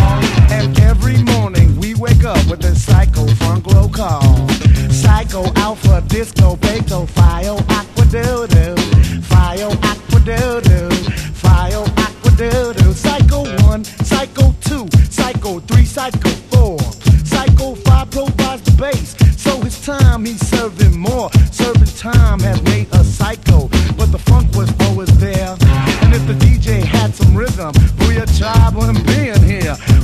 And every morning we wake up with a psycho funk roll call. Psycho, alpha, disco, beto, fio, aqua, doo-doo. Fio, aqua, doo-doo. Fio, aqua, doo-doo. Psycho 1, Psycho 2, Psycho 3, Psycho 4.